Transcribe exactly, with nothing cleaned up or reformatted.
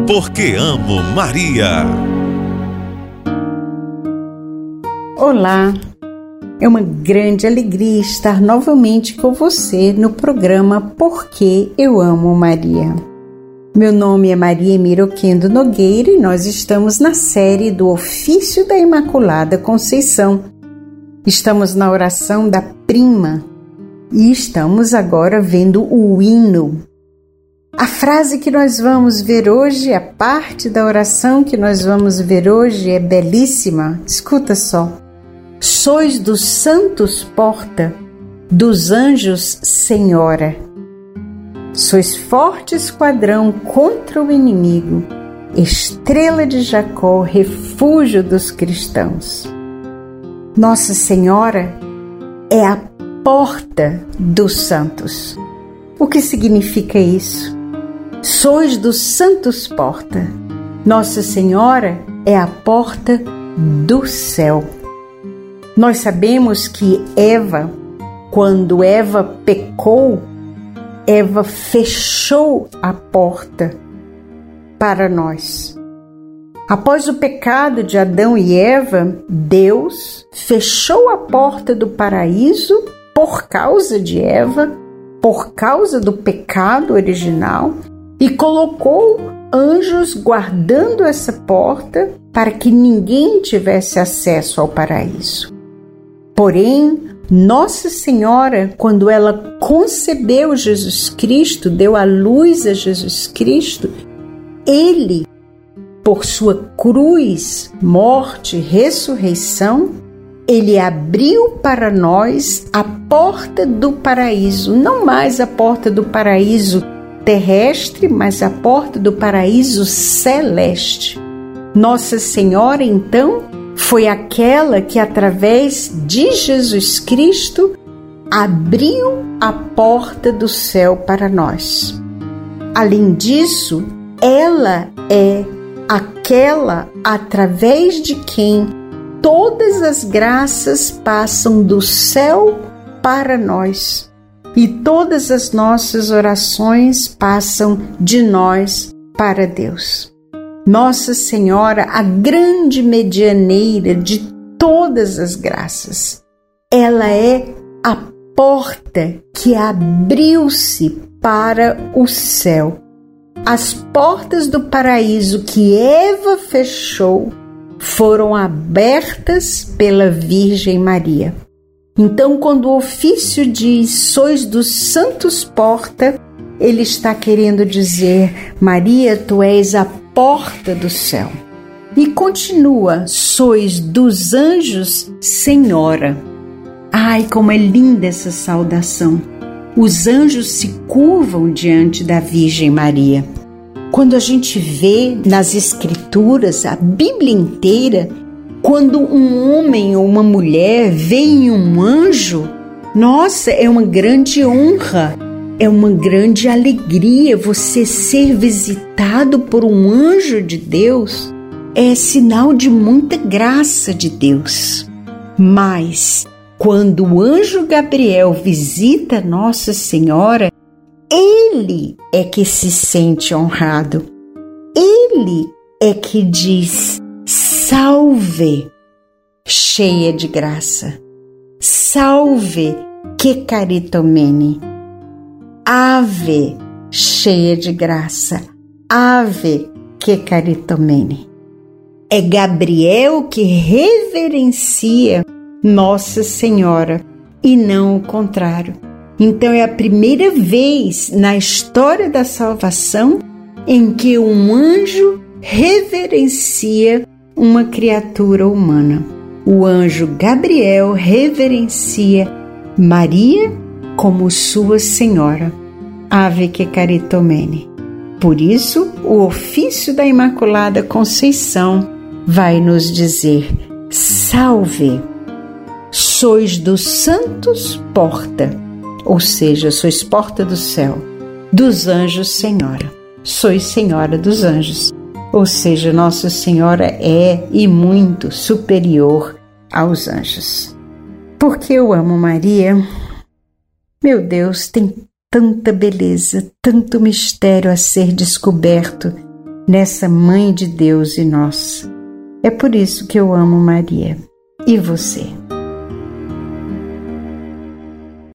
Porque amo Maria. Olá, é uma grande alegria estar novamente com você no programa Porque Eu Amo Maria. Meu nome é Maria Emília Oquendo Nogueira e nós estamos na série do Ofício da Imaculada Conceição. Estamos na oração da prima e estamos agora vendo o hino. A frase que nós vamos ver hoje, a parte da oração que nós vamos ver hoje é belíssima. Escuta só. Sois dos santos porta, dos anjos senhora. Sois forte esquadrão contra o inimigo, estrela de Jacó, refúgio dos cristãos. Nossa Senhora é a porta dos santos. O que significa isso? Sois dos santos porta. Nossa Senhora é a porta do céu. Nós sabemos que Eva, quando Eva pecou, Eva fechou a porta para nós. Após o pecado de Adão e Eva, Deus fechou a porta do paraíso por causa de Eva, por causa do pecado original, e colocou anjos guardando essa porta para que ninguém tivesse acesso ao paraíso. Porém, Nossa Senhora, quando ela concebeu Jesus Cristo, deu à luz a Jesus Cristo, Ele, por sua cruz, morte, ressurreição, Ele abriu para nós a porta do paraíso, não mais a porta do paraíso terrestre, mas a porta do paraíso celeste. Nossa Senhora, então, foi aquela que, através de Jesus Cristo, abriu a porta do céu para nós. Além disso, ela é aquela através de quem todas as graças passam do céu para nós. E todas as nossas orações passam de nós para Deus. Nossa Senhora, a grande medianeira de todas as graças, ela é a porta que abriu-se para o céu. As portas do paraíso que Eva fechou foram abertas pela Virgem Maria. Então, quando o ofício diz, sois dos santos porta, ele está querendo dizer, Maria, tu és a porta do céu. E continua, sois dos anjos senhora. Ai, como é linda essa saudação. Os anjos se curvam diante da Virgem Maria. Quando a gente vê nas Escrituras, a Bíblia inteira, quando um homem ou uma mulher vê em um anjo, nossa, é uma grande honra, é uma grande alegria você ser visitado por um anjo de Deus, é sinal de muita graça de Deus. Mas, quando o anjo Gabriel visita Nossa Senhora, ele é que se sente honrado, ele é que diz, salve, cheia de graça. Salve, que caritomene. Ave, cheia de graça. Ave, que caritomene. É Gabriel que reverencia Nossa Senhora e não o contrário. Então é a primeira vez na história da salvação em que um anjo reverencia uma criatura humana. O anjo Gabriel reverencia Maria como sua Senhora. Ave que caritomene. Por isso, o ofício da Imaculada Conceição vai nos dizer, salve, sois dos santos porta, ou seja, sois porta do céu, dos anjos Senhora. Sois Senhora dos anjos. Ou seja, Nossa Senhora é e muito superior aos anjos. Porque eu amo Maria, meu Deus, tem tanta beleza, tanto mistério a ser descoberto nessa Mãe de Deus e nós. É por isso que eu amo Maria. E você?